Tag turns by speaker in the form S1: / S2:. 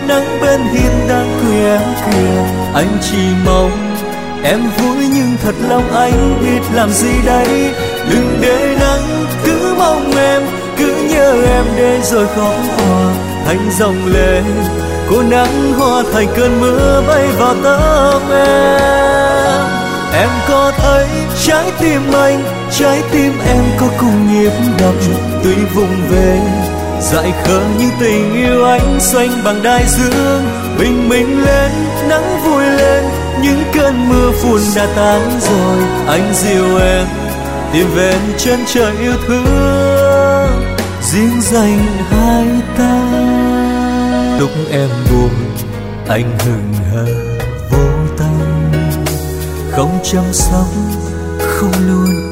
S1: nắng bên hiên đang khuya khuya. Anh chỉ mong em vui nhưng thật lòng anh biết làm gì đây. Đừng để nắng cứ mong em, cứ nhớ em để rồi khó hòa thành dòng lệ. Cô nắng hoa thành cơn mưa bay vào tóc em. Em có thấy trái tim anh, trái tim em có cùng nhịp đập. Tuy vùng về dại khờ nhưng tình yêu anh xoay bằng đại dương. Bình minh lên, nắng vui lên, những cơn mưa phùn đã tan rồi. Anh dìu em tìm về chân trời yêu thương, riêng dành hai ta. Lúc em buồn, anh hững hờ vô tâm, không chăm sóc, không luôn